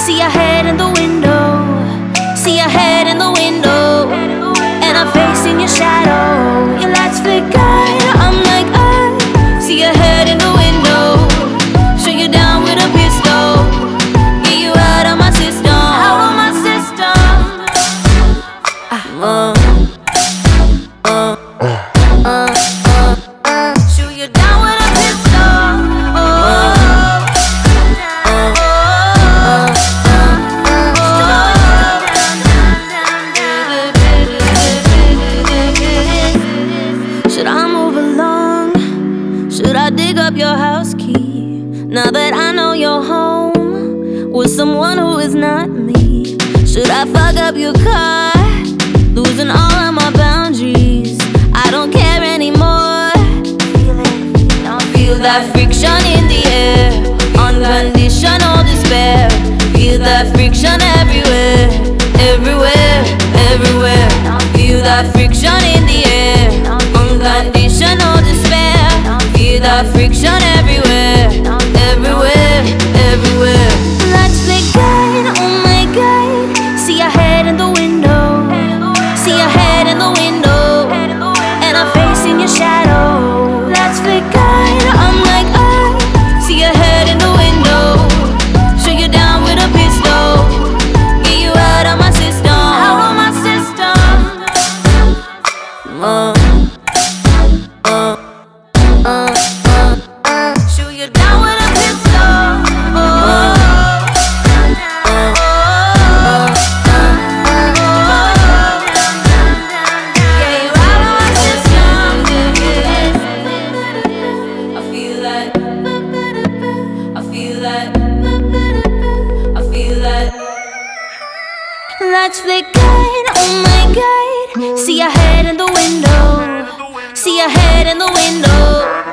See your head in the window. See your head in the window. And I'm facing your shadow. Your lights flicker. I'm like, see your head in the window. Shoot you down with a pistol. Get you out of my system. Out of my system. Shoot you down with a pistol. Should I move along? Should I dig up your house key? Now that I know you're home with someone who is not me. Should I fuck up your car? Losing all of my boundaries. I don't care anymore. Feel that friction in the air. Unconditional despair. Feel that friction everywhere. Everywhere, everywhere. Feel that friction in the air. Unconditional despair. Feel that friction everywhere. Everywhere, everywhere. Lights flicker, oh my God. See your head in the window. See your head in the window. And I'm facing your shadow. Lights flicker, I'm like, see your head in the window. Shoot you down with a pistol. Get you out of my system. Out of my system. Shoot you down with a pistol. Get you out of my system. I feel that. I feel that. I feel that. Lights flickering, oh my God. See your head in the window. See your head in the window.